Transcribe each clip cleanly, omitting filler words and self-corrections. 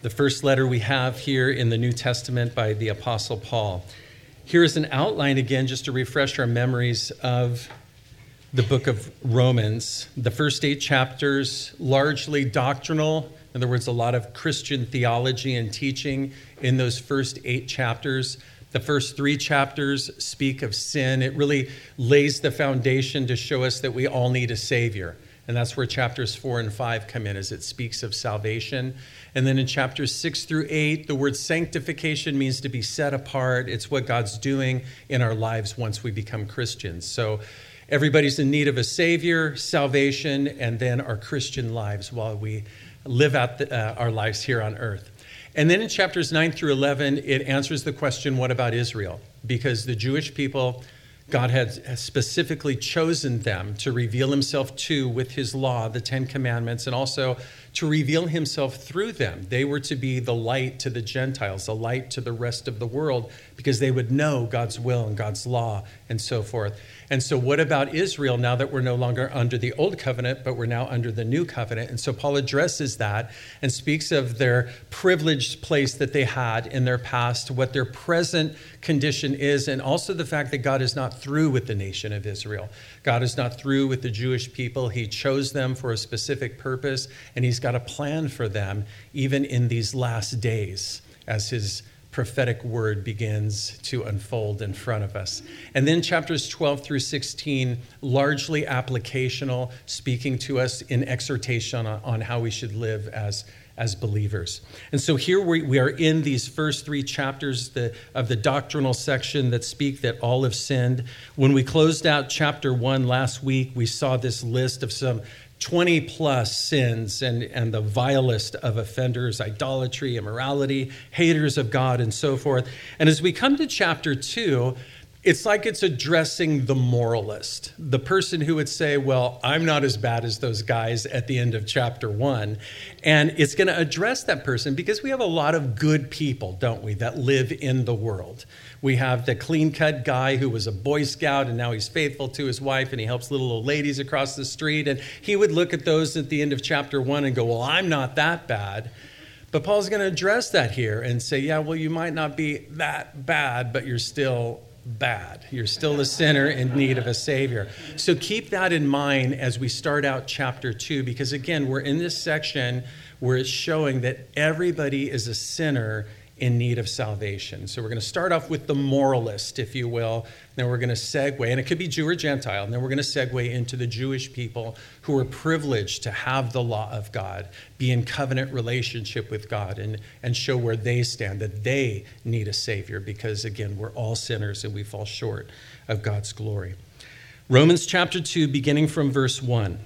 the first letter we have here in the New Testament by the Apostle Paul. Here is an outline again, just to refresh our memories of the book of Romans. The first 8 chapters, largely doctrinal. In other words, a lot of Christian theology and teaching in those first 8 chapters. The first 3 chapters speak of sin. It really lays the foundation to show us that we all need a Savior. And that's where chapters 4 and 5 come in, as it speaks of salvation. And then in chapters 6 through 8, the word sanctification means to be set apart. It's what God's doing in our lives once we become Christians. So everybody's in need of a Savior, salvation, and then our Christian lives while we live out our lives here on earth. And then in chapters 9 through 11, it answers the question, what about Israel? Because the Jewish people, God had specifically chosen them to reveal himself to with his law, the 10 commandments, and also to reveal himself through them. They were to be the light to the Gentiles, the light to the rest of the world, because they would know God's will and God's law and so forth. And so what about Israel now that we're no longer under the old covenant, but we're now under the new covenant? And so Paul addresses that and speaks of their privileged place that they had in their past, what their present condition is, and also the fact that God is not through with the nation of Israel. God is not through with the Jewish people. He chose them for a specific purpose, and he's got a plan for them even in these last days as his prophetic word begins to unfold in front of us. And then chapters 12 through 16, largely applicational, speaking to us in exhortation on how we should live as believers. And so here we are in these first 3 chapters of the doctrinal section that speak that all have sinned. When we closed out chapter 1 last week, we saw this list of some 20 plus sins and the vilest of offenders, idolatry, immorality, haters of God, and so forth. And as we come to chapter 2, it's like it's addressing the moralist, the person who would say, well, I'm not as bad as those guys at the end of chapter 1. And it's going to address that person because we have a lot of good people, don't we, that live in the world. We have the clean-cut guy who was a Boy Scout and now he's faithful to his wife and he helps little old ladies across the street. And he would look at those at the end of chapter 1 and go, well, I'm not that bad. But Paul's going to address that here and say, yeah, well, you might not be that bad, but you're still bad. You're still a sinner in need of a Savior. So keep that in mind as we start out chapter 2, because again, we're in this section where it's showing that everybody is a sinner in need of salvation. So we're going to start off with the moralist, if you will. Then we're going to segue, and it could be Jew or Gentile, and then we're going to segue into the Jewish people who are privileged to have the law of God, be in covenant relationship with God, and show where they stand, that they need a Savior, because again, we're all sinners and we fall short of God's glory. Romans chapter 2, beginning from verse 1.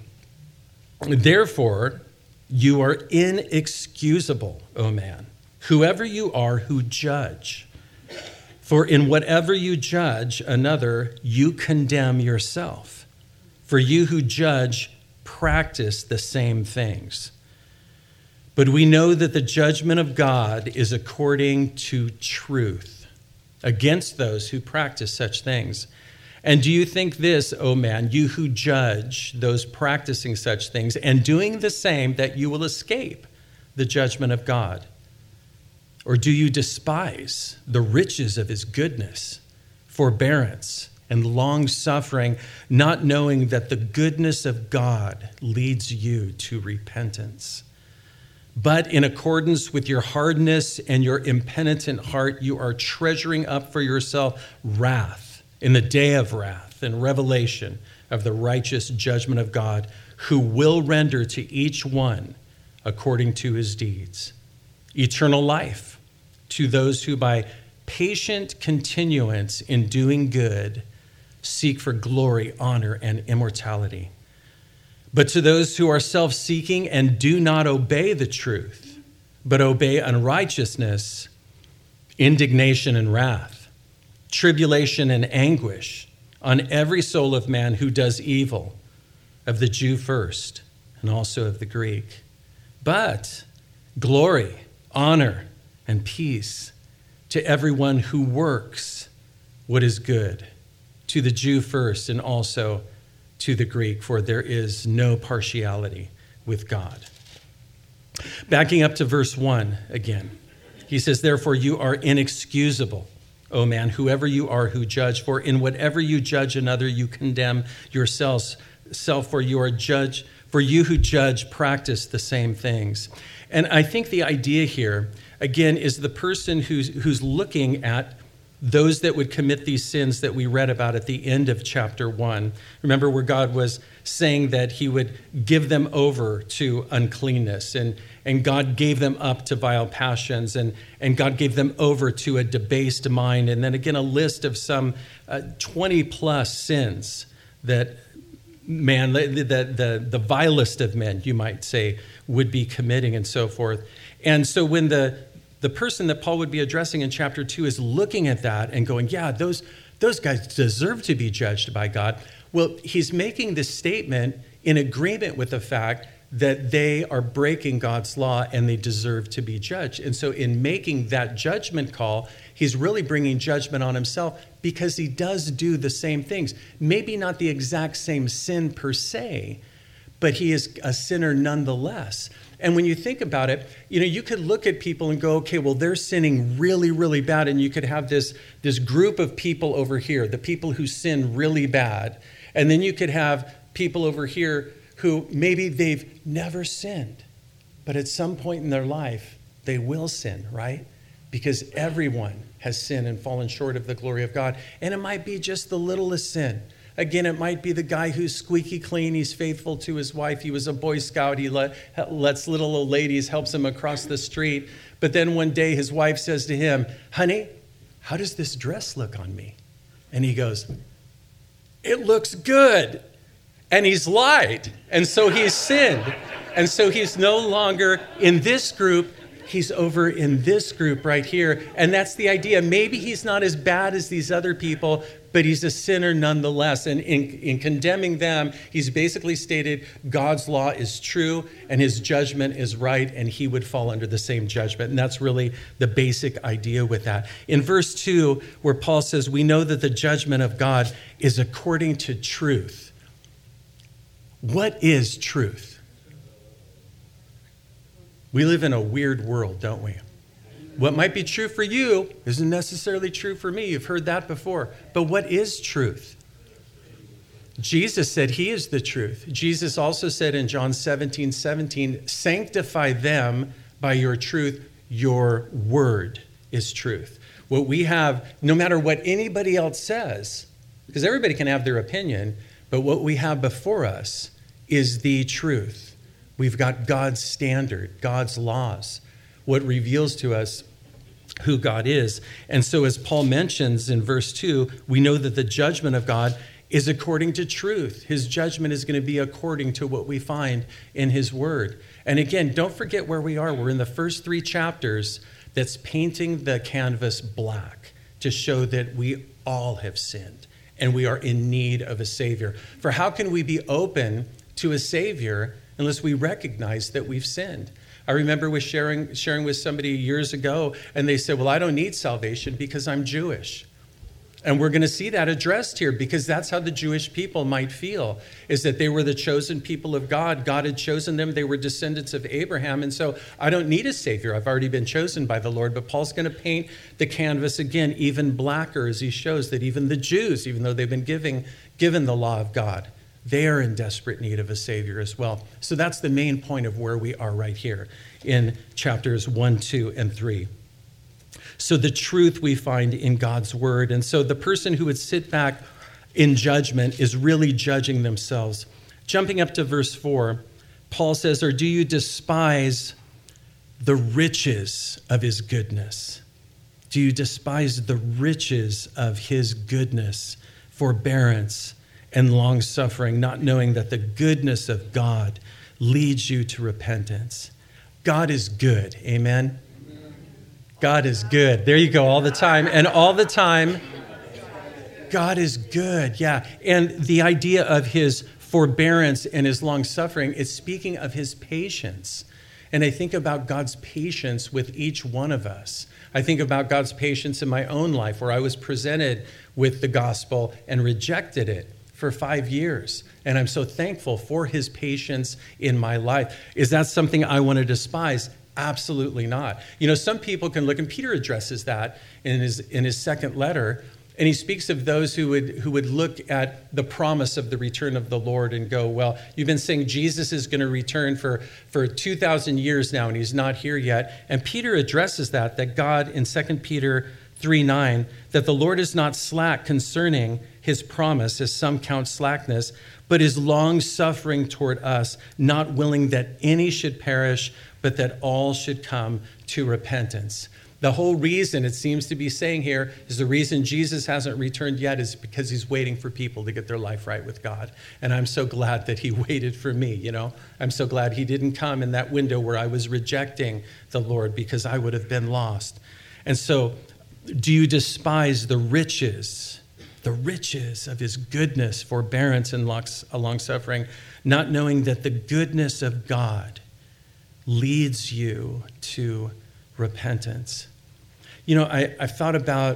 Therefore, you are inexcusable, O man, whoever you are who judge. For in whatever you judge another, you condemn yourself. For you who judge practice the same things. But we know that the judgment of God is according to truth against those who practice such things. And do you think this, O man, you who judge those practicing such things and doing the same, that you will escape the judgment of God? Or do you despise the riches of his goodness, forbearance, and long-suffering, not knowing that the goodness of God leads you to repentance? But in accordance with your hardness and your impenitent heart, you are treasuring up for yourself wrath in the day of wrath and revelation of the righteous judgment of God, who will render to each one according to his deeds. Eternal life to those who by patient continuance in doing good seek for glory, honor, and immortality. But to those who are self-seeking and do not obey the truth, but obey unrighteousness, indignation and wrath, tribulation and anguish on every soul of man who does evil, of the Jew first, and also of the Greek. But glory, honor, and peace to everyone who works what is good, to the Jew first, and also to the Greek, for there is no partiality with God. Backing up to verse 1 again. He says, therefore you are inexcusable, O man, whoever you are who judge. For in whatever you judge another, you condemn yourself. For you who judge practice the same things. And I think the idea here, again, is the person who's looking at those that would commit these sins that we read about at the end of chapter 1. Remember where God was saying that he would give them over to uncleanness, and God gave them up to vile passions, and God gave them over to a debased mind. And then again, a list of some 20 plus sins that man, the vilest of men, you might say, would be committing and so forth. And so when the person that Paul would be addressing in chapter 2 is looking at that and going, yeah, those guys deserve to be judged by God. Well, he's making this statement in agreement with the fact that they are breaking God's law and they deserve to be judged. And so in making that judgment call, he's really bringing judgment on himself because he does do the same things. Maybe not the exact same sin per se, but he is a sinner nonetheless. And when you think about it, you could look at people and go, okay, well, they're sinning really, really bad. And you could have this group of people over here, the people who sin really bad. And then you could have people over here who maybe they've never sinned, but at some point in their life, they will sin, right? Because everyone has sinned and fallen short of the glory of God. And it might be just the littlest sin. Again, it might be the guy who's squeaky clean. He's faithful to his wife. He was a Boy Scout. He lets little old ladies, helps him across the street. But then one day his wife says to him, honey, how does this dress look on me? And he goes, it looks good. And he's lied. And so he's sinned. And so he's no longer in this group. He's over in this group right here. And that's the idea. Maybe he's not as bad as these other people, but he's a sinner nonetheless. And in condemning them, he's basically stated God's law is true and his judgment is right, and he would fall under the same judgment. And that's really the basic idea with that. In verse 2, where Paul says, we know that the judgment of God is according to truth. What is truth? We live in a weird world, don't we? What might be true for you isn't necessarily true for me. You've heard that before. But what is truth? Jesus said he is the truth. Jesus also said in John 17:17, sanctify them by your truth. Your word is truth. What we have, no matter what anybody else says, because everybody can have their opinion, but what we have before us is the truth. We've got God's standard, God's laws, what reveals to us who God is. And so as Paul mentions in verse 2, we know that the judgment of God is according to truth. His judgment is going to be according to what we find in his word. And again, don't forget where we are. We're in the first 3 chapters that's painting the canvas black to show that we all have sinned and we are in need of a Savior. For how can we be open to a Savior unless we recognize that we've sinned? I remember sharing with somebody years ago, and they said, well, I don't need salvation because I'm Jewish. And we're going to see that addressed here, because that's how the Jewish people might feel, is that they were the chosen people of God. God had chosen them. They were descendants of Abraham. And so I don't need a Savior. I've already been chosen by the Lord. But Paul's going to paint the canvas again even blacker as he shows that even the Jews, even though they've been given the law of God, they are in desperate need of a Savior as well. So that's the main point of where we are right here in chapters 1, 2, and 3. So the truth we find in God's word. And so the person who would sit back in judgment is really judging themselves. Jumping up to verse 4, Paul says, or do you despise the riches of his goodness? Do you despise the riches of his goodness, forbearance, and long-suffering, not knowing that the goodness of God leads you to repentance? God is good. Amen? God is good. There you go, all the time. And all the time, God is good. Yeah. And the idea of his forbearance and his long-suffering is speaking of his patience. And I think about God's patience with each one of us. I think about God's patience in my own life, where I was presented with the gospel and rejected it for 5 years. And I'm so thankful for his patience in my life. Is that something I want to despise? Absolutely not. Some people can look, and Peter addresses that in his second letter, and he speaks of those who would look at the promise of the return of the Lord and go, well, you've been saying Jesus is going to return for 2,000 years now, and he's not here yet. And Peter addresses that God in 2 Peter 3:9, that the Lord is not slack concerning his promise, as some count slackness, but is long-suffering toward us, not willing that any should perish, but that all should come to repentance. The whole reason it seems to be saying here is the reason Jesus hasn't returned yet is because he's waiting for people to get their life right with God. And I'm so glad that he waited for me, I'm so glad he didn't come in that window where I was rejecting the Lord, because I would have been lost. And so, do you despise the riches of his goodness, forbearance, and long-suffering, not knowing that the goodness of God leads you to repentance? I've thought about,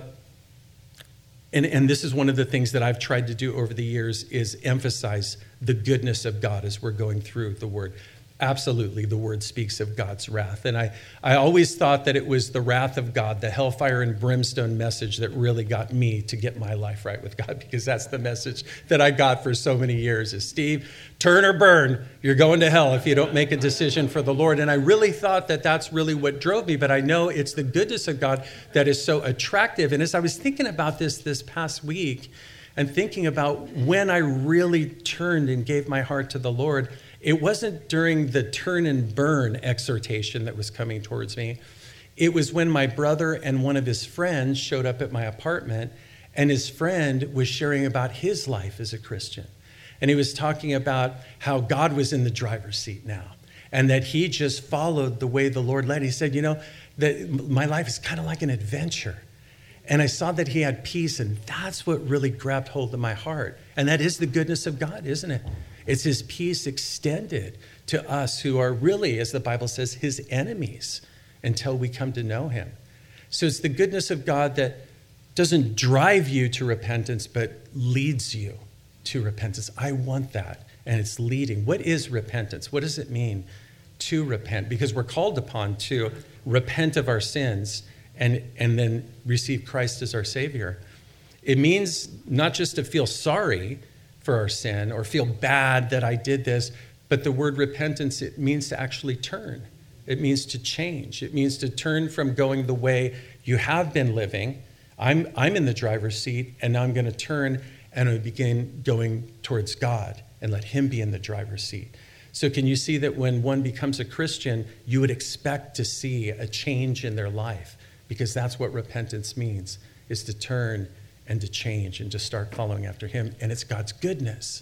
and this is one of the things that I've tried to do over the years, is emphasize the goodness of God as we're going through the Word. Absolutely, the Word speaks of God's wrath. And I always thought that it was the wrath of God, the hellfire and brimstone message, that really got me to get my life right with God, because that's the message that I got for so many years is, Steve, turn or burn. You're going to hell if you don't make a decision for the Lord. And I really thought that that's really what drove me, but I know it's the goodness of God that is so attractive. And as I was thinking about this past week and thinking about when I really turned and gave my heart to the Lord, it wasn't during the turn and burn exhortation that was coming towards me. It was when my brother and one of his friends showed up at my apartment, and his friend was sharing about his life as a Christian. And he was talking about how God was in the driver's seat now, and that he just followed the way the Lord led. He said, that my life is kind of like an adventure. And I saw that he had peace, and that's what really grabbed hold of my heart. And that is the goodness of God, isn't it? It's his peace extended to us who are really, as the Bible says, his enemies until we come to know him. So it's the goodness of God that doesn't drive you to repentance, but leads you to repentance. I want that, and it's leading. What is repentance? What does it mean to repent? Because we're called upon to repent of our sins and then receive Christ as our Savior. It means not just to feel sorry for our sin or feel bad that I did this, but the word repentance, it means to actually turn. It means to change. It means to turn from going the way you have been living. I'm in the driver's seat, and now I'm going to turn and I begin going towards God and let him be in the driver's seat. So can you see that when one becomes a Christian, you would expect to see a change in their life? Because that's what repentance means, is to turn and to change and to start following after him. And it's God's goodness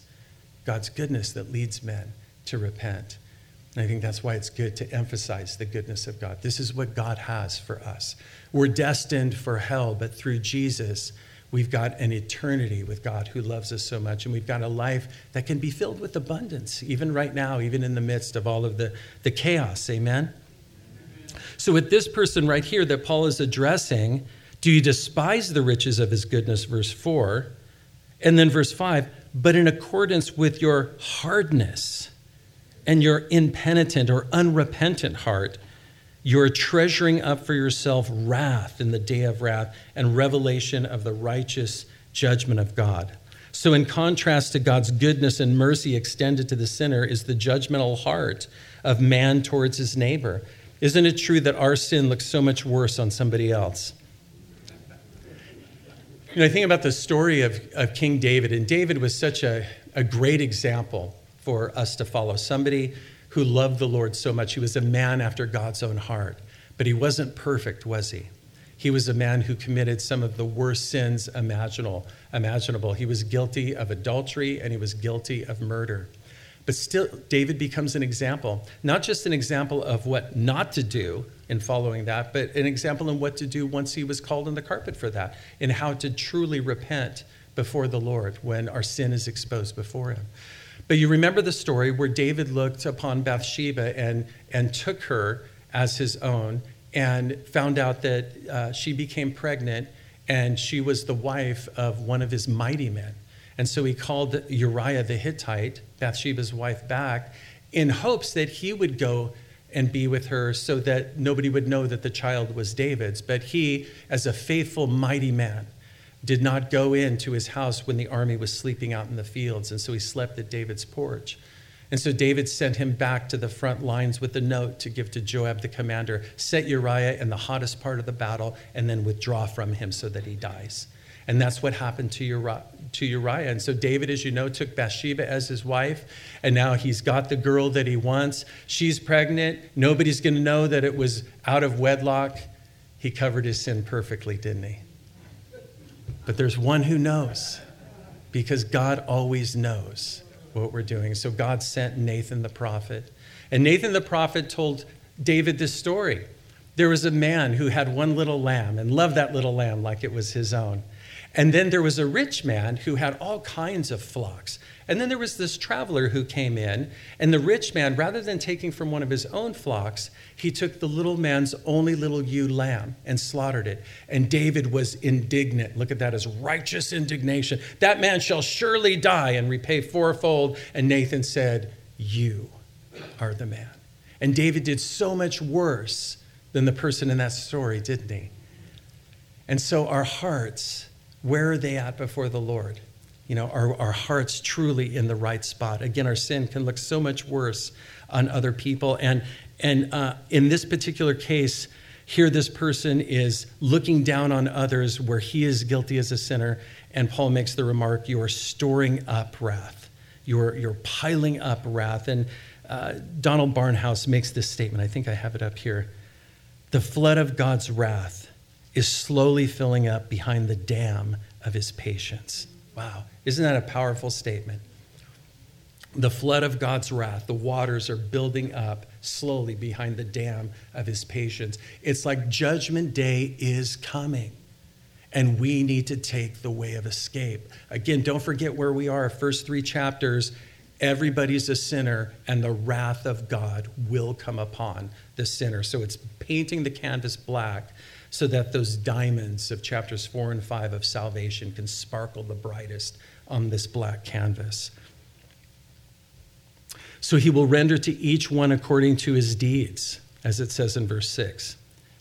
that leads men to repent. And I think that's why it's good to emphasize the goodness of God. This is what God has for us. We're destined for hell, but through Jesus, we've got an eternity with God who loves us so much. And we've got a life that can be filled with abundance, even right now, even in the midst of all of the chaos. Amen? So with this person right here that Paul is addressing, do you despise the riches of his goodness, verse 4? And then verse 5, but in accordance with your hardness and your impenitent or unrepentant heart, you're treasuring up for yourself wrath in the day of wrath and revelation of the righteous judgment of God. So in contrast to God's goodness and mercy extended to the sinner is the judgmental heart of man towards his neighbor. Isn't it true that our sin looks so much worse on somebody else? I think about the story of King David, and David was such a great example for us to follow. Somebody who loved the Lord so much. He was a man after God's own heart, but he wasn't perfect, was he? He was a man who committed some of the worst sins imaginable. He was guilty of adultery, and he was guilty of murder. But still, David becomes an example, not just an example of what not to do in following that, but an example in what to do once he was called on the carpet for that, in how to truly repent before the Lord when our sin is exposed before him. But you remember the story where David looked upon Bathsheba and took her as his own and found out that she became pregnant and she was the wife of one of his mighty men. And so he called Uriah the Hittite, Bathsheba's wife, back in hopes that he would go and be with her so that nobody would know that the child was David's. But he, as a faithful, mighty man, did not go into his house when the army was sleeping out in the fields. And so he slept at David's porch. And so David sent him back to the front lines with a note to give to Joab, the commander, set Uriah in the hottest part of the battle and then withdraw from him so that he dies. And that's what happened to Uriah. And so David, as you know, took Bathsheba as his wife. And now he's got the girl that he wants. She's pregnant. Nobody's going to know that it was out of wedlock. He covered his sin perfectly, didn't he? But there's one who knows, because God always knows what we're doing. So God sent Nathan the prophet. And Nathan the prophet told David this story. There was a man who had one little lamb and loved that little lamb like it was his own. And then there was a rich man who had all kinds of flocks. And then there was this traveler who came in, and the rich man, rather than taking from one of his own flocks, he took the little man's only little ewe lamb and slaughtered it. And David was indignant. Look at that, as righteous indignation. That man shall surely die and repay fourfold. And Nathan said, you are the man. And David did so much worse than the person in that story, didn't he? And so our hearts, where are they at before the Lord? You know, are our hearts truly in the right spot? Again, our sin can look so much worse on other people. And in this particular case, here this person is looking down on others where he is guilty as a sinner. And Paul makes the remark, you are storing up wrath. You're piling up wrath. And Donald Barnhouse makes this statement. I think I have it up here. The flood of God's wrath is slowly filling up behind the dam of his patience. Wow, isn't that a powerful statement? The flood of God's wrath, the waters are building up slowly behind the dam of his patience. It's like Judgment Day is coming, and we need to take the way of escape. Again, don't forget where we are. First 3 chapters, everybody's a sinner, and the wrath of God will come upon the sinner. So it's painting the canvas black so that those diamonds of chapters 4 and 5 of salvation can sparkle the brightest on this black canvas. So he will render to each one according to his deeds, as it says in verse 6.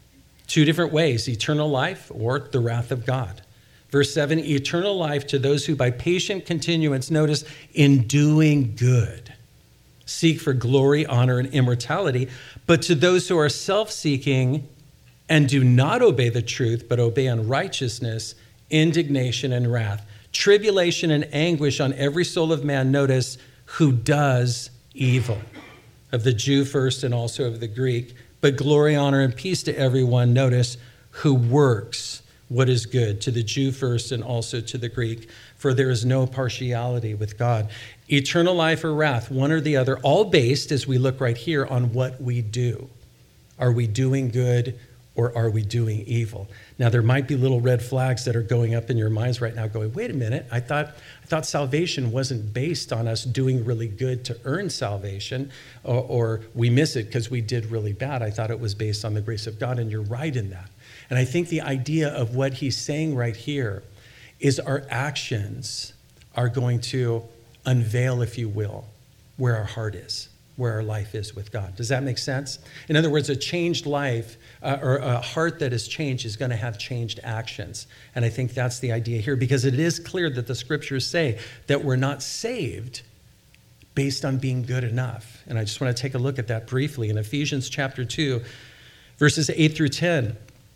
2 different ways, eternal life or the wrath of God. Verse 7, eternal life to those who by patient continuance, notice, in doing good, seek for glory, honor, and immortality. But to those who are self-seeking and do not obey the truth, but obey unrighteousness, indignation and wrath, tribulation and anguish on every soul of man, notice, who does evil, of the Jew first and also of the Greek, but glory, honor, and peace to everyone, notice, who works what is good, to the Jew first and also to the Greek, for there is no partiality with God. Eternal life or wrath, one or the other, all based, as we look right here, on what we do. Are we doing good or are we doing evil? Now, there might be little red flags that are going up in your minds right now going, wait a minute, I thought salvation wasn't based on us doing really good to earn salvation, or we miss it because we did really bad. I thought it was based on the grace of God, and you're right in that. And I think the idea of what he's saying right here is our actions are going to unveil, if you will, where our heart is, where our life is with God. Does that make sense? In other words, a changed life or a heart that is changed is going to have changed actions. And I think that's the idea here, because it is clear that the scriptures say that we're not saved based on being good enough. And I just want to take a look at that briefly. In Ephesians chapter 2, verses 8 through 10,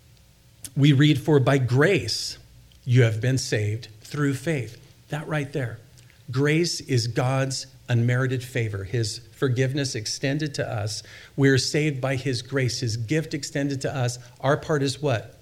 we read, for by grace you have been saved through faith. That right there. Grace is God's unmerited favor, his forgiveness extended to us. We're saved by his grace, his gift extended to us. Our part is what?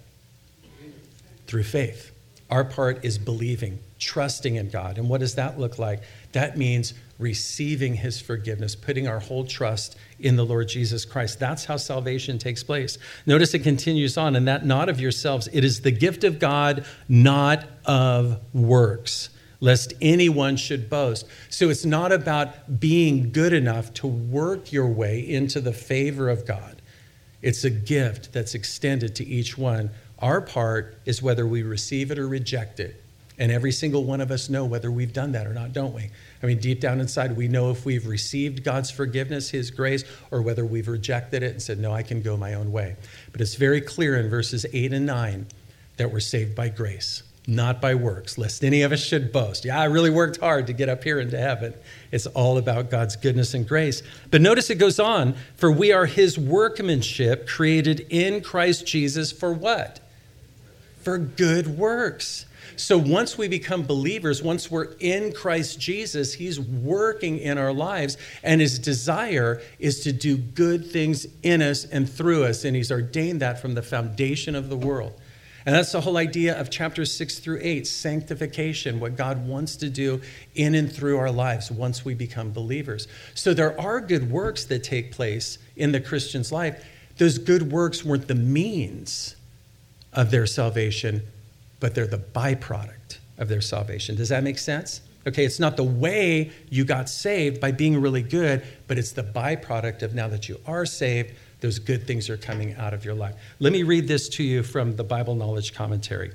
Through faith. Our part is believing, trusting in God. And what does that look like? That means receiving his forgiveness, putting our whole trust in the Lord Jesus Christ. That's how salvation takes place. Notice it continues on, and that not of yourselves. It is the gift of God, not of works, lest anyone should boast. So it's not about being good enough to work your way into the favor of God. It's a gift that's extended to each one. Our part is whether we receive it or reject it. And every single one of us know whether we've done that or not, don't we? I mean, deep down inside, we know if we've received God's forgiveness, his grace, or whether we've rejected it and said, no, I can go my own way. But it's very clear in verses 8 and 9 that we're saved by grace, not by works, lest any of us should boast. Yeah, I really worked hard to get up here into heaven. It's all about God's goodness and grace. But notice it goes on, for we are his workmanship created in Christ Jesus for what? For good works. So once we become believers, once we're in Christ Jesus, he's working in our lives, and his desire is to do good things in us and through us, and he's ordained that from the foundation of the world. And that's the whole idea of chapters 6 through 8, sanctification, what God wants to do in and through our lives once we become believers. So there are good works that take place in the Christian's life. Those good works weren't the means of their salvation, but they're the byproduct of their salvation. Does that make sense? Okay, it's not the way you got saved by being really good, but it's the byproduct of now that you are saved, those good things are coming out of your life. Let me read this to you from the Bible Knowledge Commentary.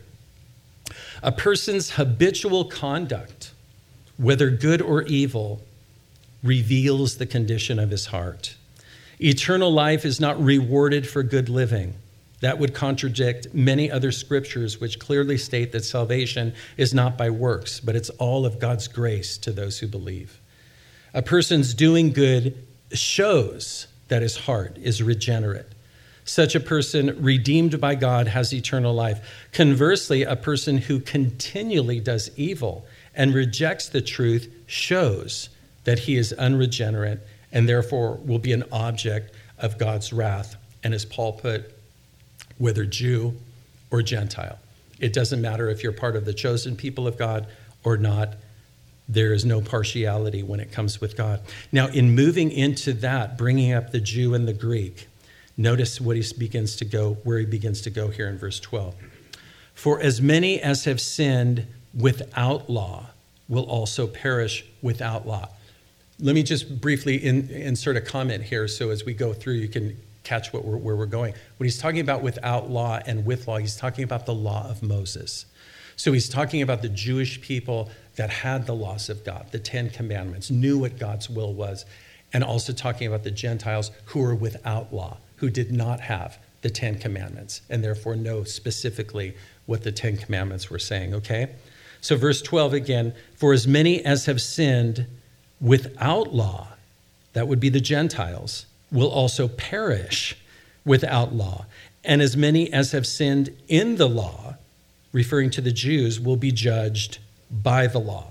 A person's habitual conduct, whether good or evil, reveals the condition of his heart. Eternal life is not rewarded for good living. That would contradict many other scriptures which clearly state that salvation is not by works, but it's all of God's grace to those who believe. A person's doing good shows that his heart is regenerate. Such a person, redeemed by God, has eternal life. Conversely, a person who continually does evil and rejects the truth shows that he is unregenerate and therefore will be an object of God's wrath. And as Paul put, whether Jew or Gentile. It doesn't matter if you're part of the chosen people of God or not. There is no partiality when it comes with God. Now, in moving into that, bringing up the Jew and the Greek, notice where he begins to go here in verse 12. For as many as have sinned without law will also perish without law. Let me just briefly insert a comment here so as we go through, you can catch where we're going. When he's talking about without law and with law, he's talking about the law of Moses. So he's talking about the Jewish people that had the laws of God, the 10 commandments, knew what God's will was, and also talking about the Gentiles who were without law, who did not have the 10 commandments, and therefore know specifically what the 10 commandments were saying, okay? So verse 12 again, for as many as have sinned without law, that would be the Gentiles, will also perish without law. And as many as have sinned in the law, referring to the Jews, will be judged by the law.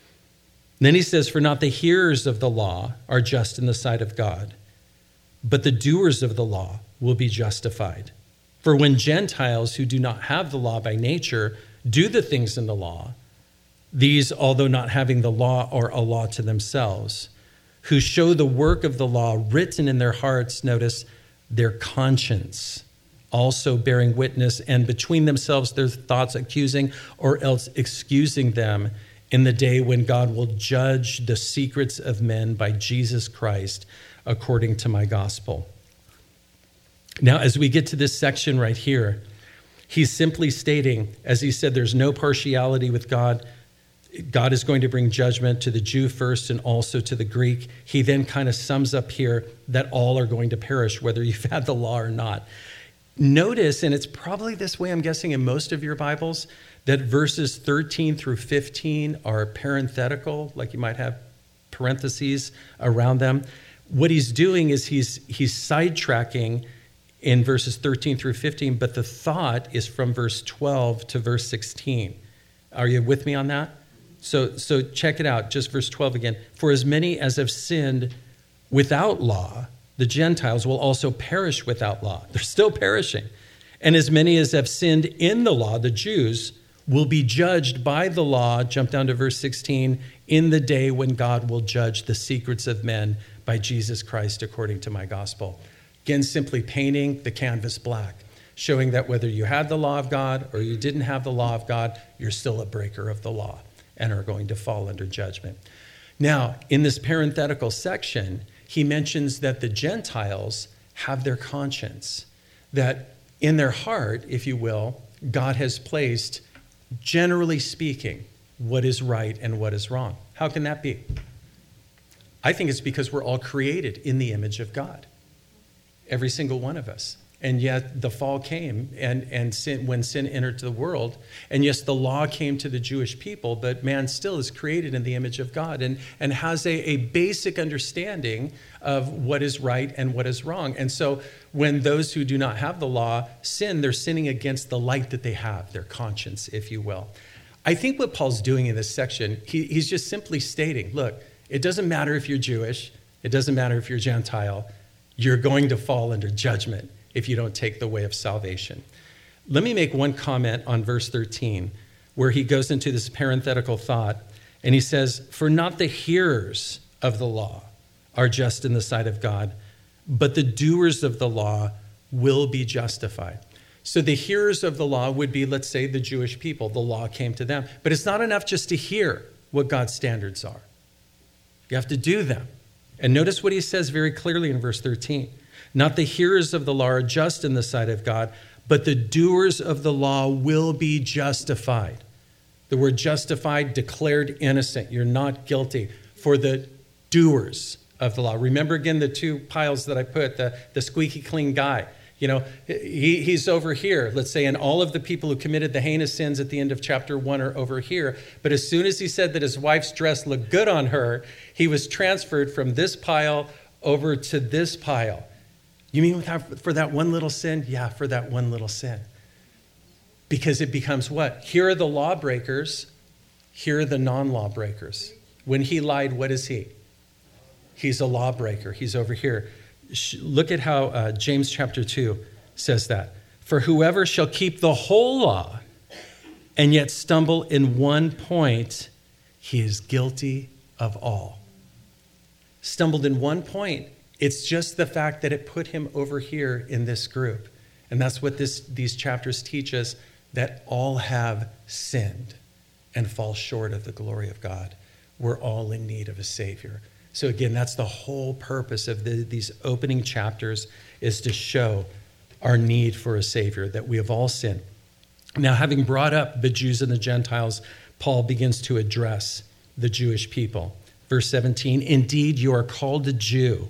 And then he says, for not the hearers of the law are just in the sight of God, but the doers of the law will be justified. For when Gentiles who do not have the law by nature do the things in the law, these, although not having the law, are a law to themselves, who show the work of the law written in their hearts, notice, their conscience, also bearing witness, and between themselves their thoughts accusing or else excusing them in the day when God will judge the secrets of men by Jesus Christ, according to my gospel. Now, as we get to this section right here, he's simply stating, as he said, there's no partiality with God. God is going to bring judgment to the Jew first and also to the Greek. He then kind of sums up here that all are going to perish, whether you've had the law or not. Notice, and it's probably this way, I'm guessing, in most of your Bibles, that verses 13 through 15 are parenthetical, like you might have parentheses around them. What he's doing is he's sidetracking in verses 13 through 15, but the thought is from verse 12 to verse 16. Are you with me on that? So check it out, just verse 12 again. For as many as have sinned without law, the Gentiles will also perish without law. They're still perishing. And as many as have sinned in the law, the Jews, will be judged by the law, jump down to verse 16, in the day when God will judge the secrets of men by Jesus Christ according to my gospel. Again, simply painting the canvas black, showing that whether you had the law of God or you didn't have the law of God, you're still a breaker of the law and are going to fall under judgment. Now, in this parenthetical section, he mentions that the Gentiles have their conscience, that in their heart, if you will, God has placed generally speaking, what is right and what is wrong. How can that be? I think it's because we're all created in the image of God, every single one of us. And yet the fall came, and sin, when sin entered the world, and yes, the law came to the Jewish people, but man still is created in the image of God and has a basic understanding of what is right and what is wrong. And so when those who do not have the law sin, they're sinning against the light that they have, their conscience, if you will. I think what Paul's doing in this section, he's just simply stating, look, it doesn't matter if you're Jewish, it doesn't matter if you're Gentile, you're going to fall under judgment if you don't take the way of salvation. Let me make one comment on verse 13, where he goes into this parenthetical thought, and he says, "For not the hearers of the law are just in the sight of God, but the doers of the law will be justified." So the hearers of the law would be, let's say, the Jewish people. The law came to them. But it's not enough just to hear what God's standards are. You have to do them. And notice what he says very clearly in verse 13. Not the hearers of the law are just in the sight of God, but the doers of the law will be justified. The word justified, declared innocent. You're not guilty. For the doers of the law. Remember again the two piles that I put, the squeaky clean guy. You know, he's over here, let's say, and all of the people who committed the heinous sins at the end of chapter 1 are over here. But as soon as he said that his wife's dress looked good on her, he was transferred from this pile over to this pile. You mean for that one little sin? Yeah, for that one little sin. Because it becomes what? Here are the lawbreakers. Here are the non-lawbreakers. When he lied, what is he? He's a lawbreaker. He's over here. Look at how James chapter 2 says that. For whoever shall keep the whole law and yet stumble in one point, he is guilty of all. Stumbled in one point. It's just the fact that it put him over here in this group. And that's what these chapters teach us, that all have sinned and fall short of the glory of God. We're all in need of a Savior. So again, that's the whole purpose of these opening chapters, is to show our need for a Savior, that we have all sinned. Now, having brought up the Jews and the Gentiles, Paul begins to address the Jewish people. Verse 17, indeed, you are called a Jew,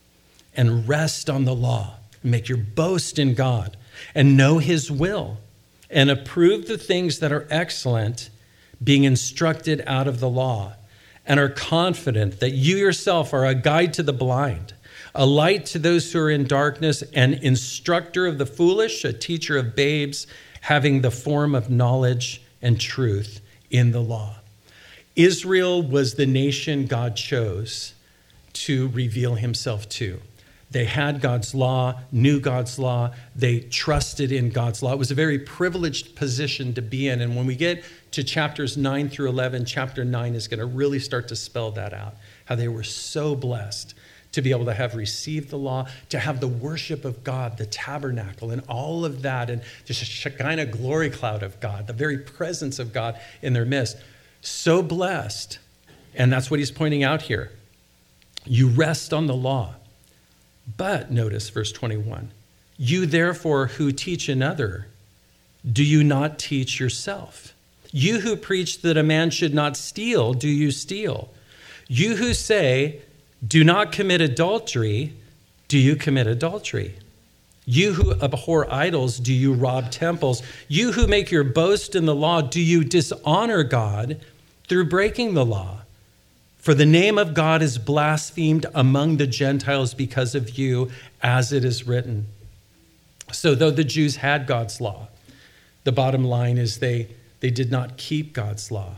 and rest on the law, make your boast in God, and know his will, and approve the things that are excellent, being instructed out of the law, and are confident that you yourself are a guide to the blind, a light to those who are in darkness, an instructor of the foolish, a teacher of babes, having the form of knowledge and truth in the law. Israel was the nation God chose to reveal himself to. They had God's law, knew God's law. They trusted in God's law. It was a very privileged position to be in. And when we get to chapters 9 through 11, chapter 9 is going to really start to spell that out, how they were so blessed to be able to have received the law, to have the worship of God, the tabernacle, and all of that, and just a Shekinah glory cloud of God, the very presence of God in their midst. So blessed. And that's what he's pointing out here. You rest on the law. But, notice verse 21, you therefore who teach another, do you not teach yourself? You who preach that a man should not steal, do you steal? You who say, do not commit adultery, do you commit adultery? You who abhor idols, do you rob temples? You who make your boast in the law, do you dishonor God through breaking the law? For the name of God is blasphemed among the Gentiles because of you, as it is written. So though the Jews had God's law, the bottom line is they did not keep God's law.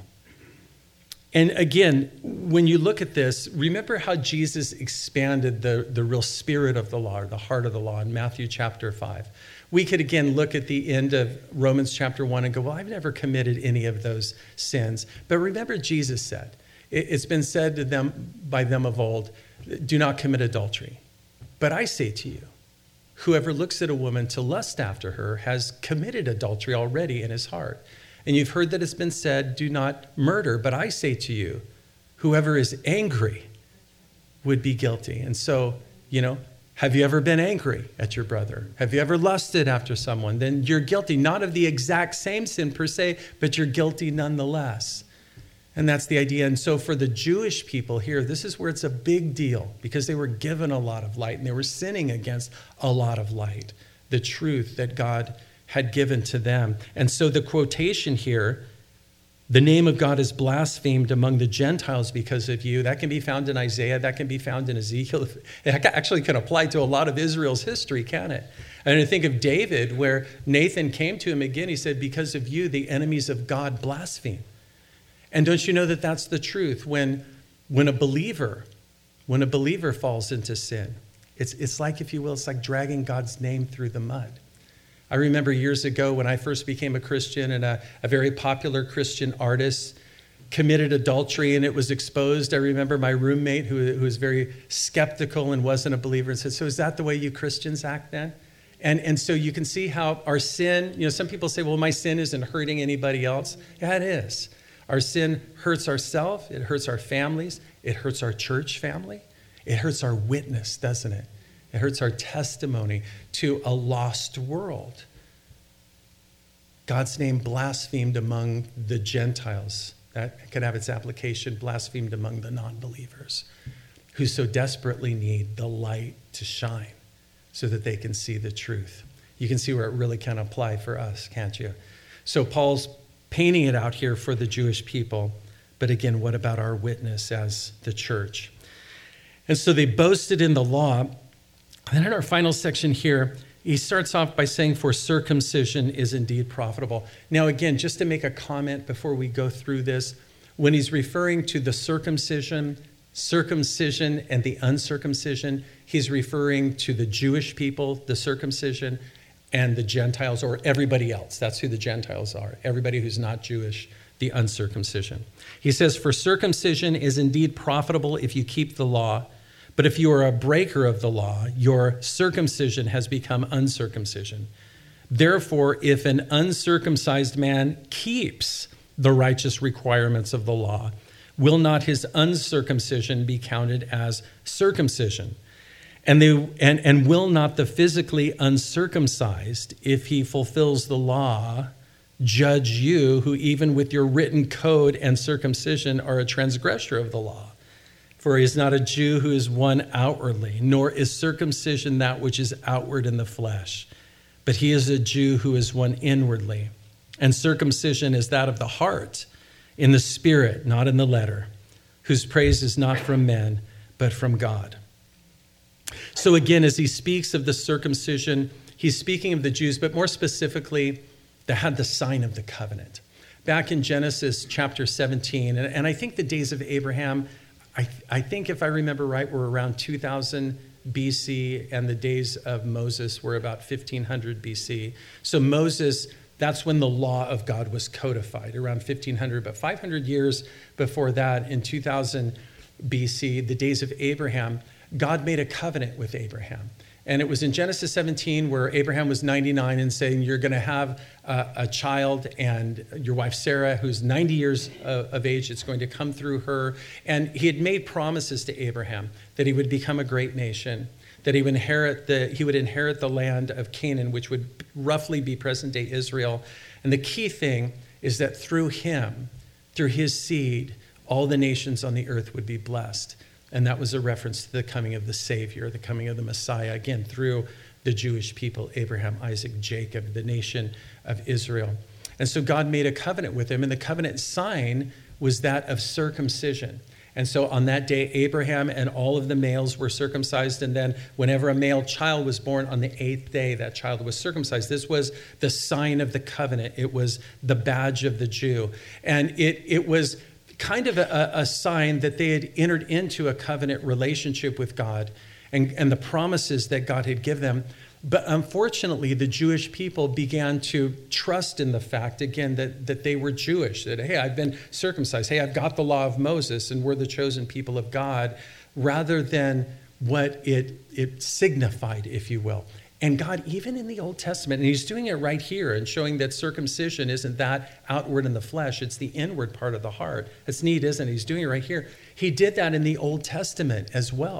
And again, when you look at this, remember how Jesus expanded the real spirit of the law, or the heart of the law, in Matthew chapter 5. We could again look at the end of Romans chapter 1 and go, well, I've never committed any of those sins. But remember, Jesus said, it's been said to them by them of old, do not commit adultery. But I say to you, whoever looks at a woman to lust after her has committed adultery already in his heart. And you've heard that it's been said, do not murder. But I say to you, whoever is angry would be guilty. And so, Have you ever been angry at your brother? Have you ever lusted after someone? Then you're guilty, not of the exact same sin per se, but you're guilty nonetheless. And that's the idea. And so for the Jewish people here, this is where it's a big deal, because they were given a lot of light and they were sinning against a lot of light, the truth that God had given to them. And so the quotation here, the name of God is blasphemed among the Gentiles because of you, that can be found in Isaiah, that can be found in Ezekiel. It actually can apply to a lot of Israel's history, can it? And I think of David, where Nathan came to him again, he said, because of you, the enemies of God blaspheme. And don't you know that that's the truth? When a believer falls into sin, it's like, if you will, it's like dragging God's name through the mud. I remember years ago when I first became a Christian, and a very popular Christian artist committed adultery and it was exposed. I remember my roommate who was very skeptical and wasn't a believer and said, so is that the way you Christians act then? And so you can see how our sin, some people say, well, my sin isn't hurting anybody else. Yeah, it is. Our sin hurts ourselves, it hurts our families, it hurts our church family, it hurts our witness, doesn't it? It hurts our testimony to a lost world. God's name blasphemed among the Gentiles. That could have its application, blasphemed among the non-believers who so desperately need the light to shine so that they can see the truth. You can see where it really can apply for us, can't you? So Paul's painting it out here for the Jewish people. But again, what about our witness as the church? And so they boasted in the law. And then in our final section here, he starts off by saying, for circumcision is indeed profitable. Now, again, just to make a comment before we go through this, when he's referring to the circumcision and the uncircumcision, he's referring to the Jewish people, the circumcision, and the Gentiles, or everybody else. That's who the Gentiles are. Everybody who's not Jewish, the uncircumcision. He says, for circumcision is indeed profitable if you keep the law, but if you are a breaker of the law, your circumcision has become uncircumcision. Therefore, if an uncircumcised man keeps the righteous requirements of the law, will not his uncircumcision be counted as circumcision? And will not the physically uncircumcised, if he fulfills the law, judge you, who even with your written code and circumcision are a transgressor of the law? For he is not a Jew who is one outwardly, nor is circumcision that which is outward in the flesh, but he is a Jew who is one inwardly. And circumcision is that of the heart, in the spirit, not in the letter, whose praise is not from men, but from God. So again, as he speaks of the circumcision, he's speaking of the Jews, but more specifically, that had the sign of the covenant. Back in Genesis chapter 17, and I think the days of Abraham, I think if I remember right, were around 2000 BC, and the days of Moses were about 1500 BC. So Moses, that's when the law of God was codified, around 1500, but 500 years before that, in 2000 BC, the days of Abraham, God made a covenant with Abraham. And it was in Genesis 17 where Abraham was 99 and saying, you're going to have a child, and your wife Sarah, who's 90 years of age, it's going to come through her. And he had made promises to Abraham that he would become a great nation, that he would inherit the land of Canaan, which would roughly be present-day Israel. And the key thing is that through him, through his seed, all the nations on the earth would be blessed. And that was a reference to the coming of the Savior, the coming of the Messiah, again, through the Jewish people, Abraham, Isaac, Jacob, the nation of Israel. And so God made a covenant with him, and the covenant sign was that of circumcision. And so on that day, Abraham and all of the males were circumcised, and then whenever a male child was born on the 8th day, that child was circumcised. This was the sign of the covenant. It was the badge of the Jew. And it was kind of a sign that they had entered into a covenant relationship with God and the promises that God had given them. But unfortunately, the Jewish people began to trust in the fact, again, that they were Jewish, that, hey, I've been circumcised. Hey, I've got the law of Moses, and we're the chosen people of God, rather than what it signified, if you will. And God, even in the Old Testament, and he's doing it right here and showing that circumcision isn't that outward in the flesh, it's the inward part of the heart. It's neat, isn't it? He's doing it right here. He did that in the Old Testament as well.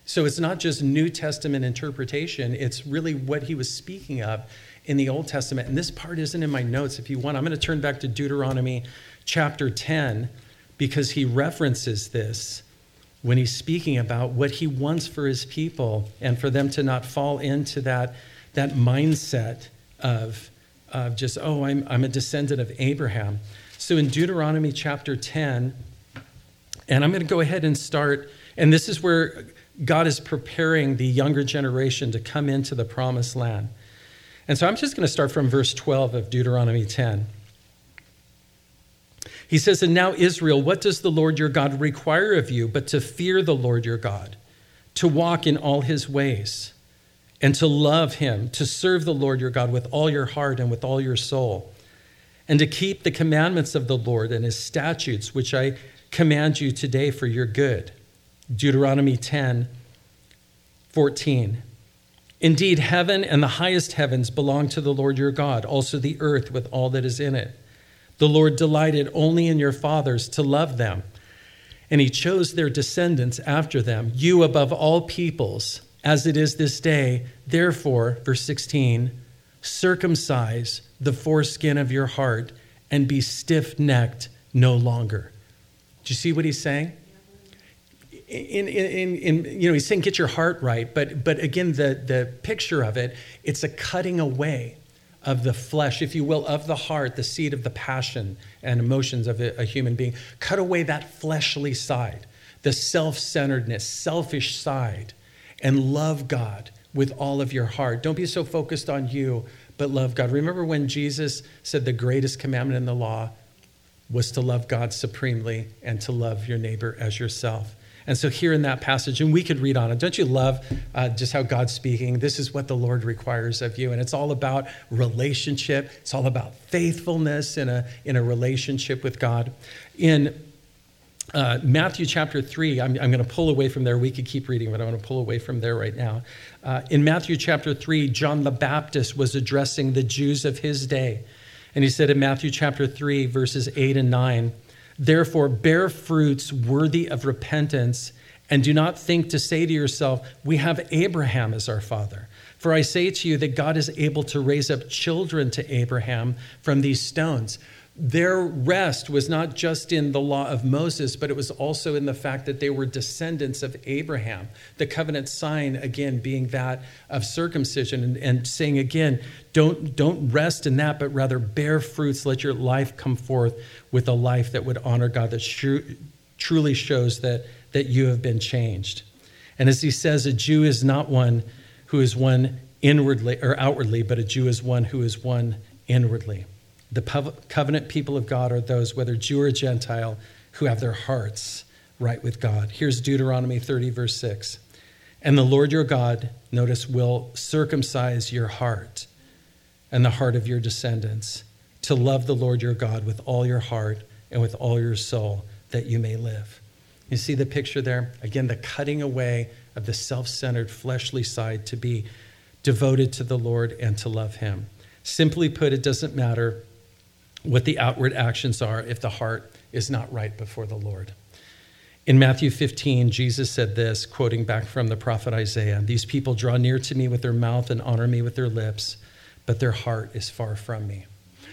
So it's not just New Testament interpretation. It's really what he was speaking of in the Old Testament. And this part isn't in my notes. If you want, I'm going to turn back to Deuteronomy chapter 10 because he references this when he's speaking about what he wants for his people and for them to not fall into that mindset of just, oh, I'm a descendant of Abraham. So in Deuteronomy chapter 10, and I'm going to go ahead and start, and this is where God is preparing the younger generation to come into the promised land. And so I'm just going to start from verse 12 of Deuteronomy 10. He says, "And now, Israel, what does the Lord your God require of you but to fear the Lord your God, to walk in all his ways, and to love him, to serve the Lord your God with all your heart and with all your soul, and to keep the commandments of the Lord and his statutes, which I command you today for your good." Deuteronomy 10:14. "Indeed, heaven and the highest heavens belong to the Lord your God, also the earth with all that is in it. The Lord delighted only in your fathers to love them, and he chose their descendants after them, you above all peoples, as it is this day. Therefore," verse 16, "circumcise the foreskin of your heart and be stiff-necked no longer." Do you see what he's saying? He's saying get your heart right, but again, the picture of it, it's a cutting away of the flesh, if you will, of the heart, the seat of the passion and emotions of a human being. Cut away that fleshly side, the self-centeredness, selfish side, and love God with all of your heart. Don't be so focused on you, but love God. Remember when Jesus said the greatest commandment in the law was to love God supremely and to love your neighbor as yourself. And so here in that passage, and we could read on it, don't you love just how God's speaking? This is what the Lord requires of you. And it's all about relationship. It's all about faithfulness in a relationship with God. In Matthew chapter 3, I'm going to pull away from there. We could keep reading, but I want to pull away from there right now. In Matthew chapter 3, John the Baptist was addressing the Jews of his day. And he said in Matthew chapter 3, verses 8 and 9, "Therefore bear fruits worthy of repentance, and do not think to say to yourself, 'We have Abraham as our father.' For I say to you that God is able to raise up children to Abraham from these stones." Their rest was not just in the law of Moses, but it was also in the fact that they were descendants of Abraham. The covenant sign, again, being that of circumcision, and saying again, don't rest in that, but rather bear fruits. Let your life come forth with a life that would honor God, that truly shows that you have been changed. And as he says, a Jew is not one who is one inwardly or outwardly, but a Jew is one who is one inwardly. The covenant people of God are those, whether Jew or Gentile, who have their hearts right with God. Here's Deuteronomy 30, verse 6. "And the Lord your God," notice, "will circumcise your heart and the heart of your descendants, to love the Lord your God with all your heart and with all your soul, that you may live." You see the picture there? Again, the cutting away of the self-centered fleshly side to be devoted to the Lord and to love him. Simply put, it doesn't matter what the outward actions are if the heart is not right before the Lord. In Matthew 15, Jesus said this, quoting back from the prophet Isaiah, "These people draw near to me with their mouth and honor me with their lips, but their heart is far from me."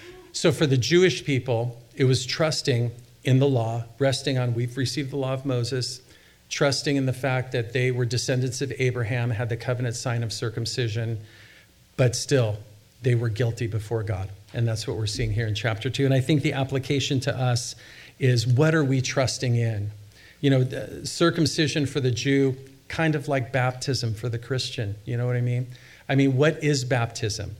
So for the Jewish people, it was trusting in the law, resting on, we've received the law of Moses, trusting in the fact that they were descendants of Abraham, had the covenant sign of circumcision, but still they were guilty before God. And that's what we're seeing here in chapter 2. And I think the application to us is, what are we trusting in? The circumcision for the Jew, kind of like baptism for the Christian. You know what I mean? What is baptism?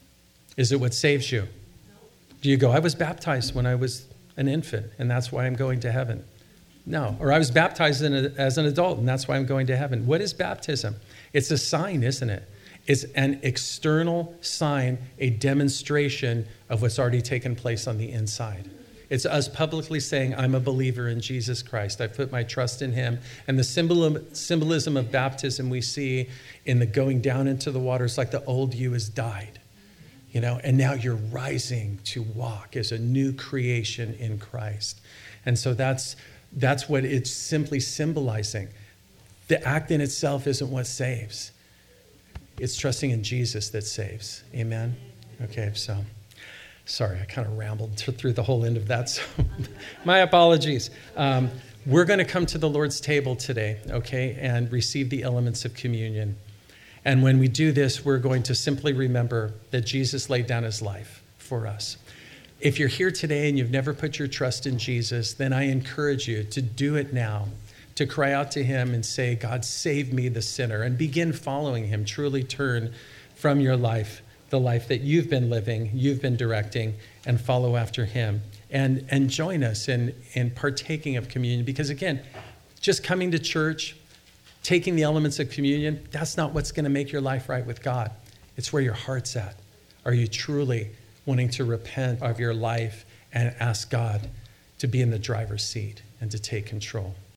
Is it what saves you? Do you go, "I was baptized when I was an infant, and that's why I'm going to heaven"? No. Or "I was baptized as an adult, and that's why I'm going to heaven." What is baptism? It's a sign, isn't it? It's an external sign, a demonstration of what's already taken place on the inside. It's us publicly saying, "I'm a believer in Jesus Christ. I put my trust in him." And the symbolism of baptism we see in the going down into the water, it's like the old you has died, and now you're rising to walk as a new creation in Christ. And so that's what it's simply symbolizing. The act in itself isn't what saves. It's trusting in Jesus that saves. Amen? Okay, so sorry, I kind of rambled through the whole end of that. So my apologies. We're going to come to the Lord's table today, okay, and receive the elements of communion. And when we do this, we're going to simply remember that Jesus laid down his life for us. If you're here today and you've never put your trust in Jesus, then I encourage you to do it now, to cry out to him and say, God, save me, the sinner, and begin following him. Truly turn from your life, the life that you've been living, you've been directing, and follow after him. And join us in partaking of communion. Because again, just coming to church, taking the elements of communion, that's not what's going to make your life right with God. It's where your heart's at. Are you truly wanting to repent of your life and ask God to be in the driver's seat and to take control?